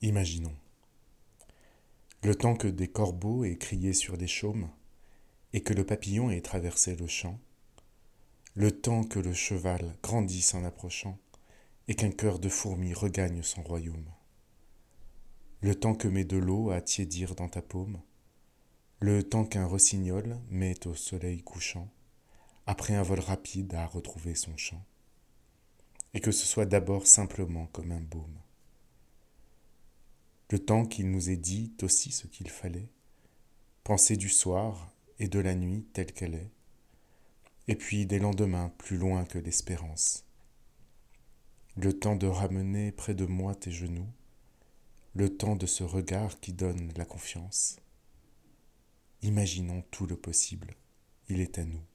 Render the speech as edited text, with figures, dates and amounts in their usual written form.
Imaginons. Le temps que des corbeaux aient crié sur des chaumes, et que le papillon ait traversé le champ, le temps que le cheval grandisse en approchant, et qu'un cœur de fourmi regagne son royaume, le temps que met de l'eau à tiédir dans ta paume, le temps qu'un rossignol met au soleil couchant, après un vol rapide à retrouver son chant, et que ce soit d'abord simplement comme un baume. Le temps qu'il nous ait dit aussi ce qu'il fallait, penser du soir et de la nuit telle qu'elle est, et puis des lendemains plus loin que l'espérance. Le temps de ramener près de moi tes genoux, le temps de ce regard qui donne la confiance. Imaginons tout le possible, il est à nous.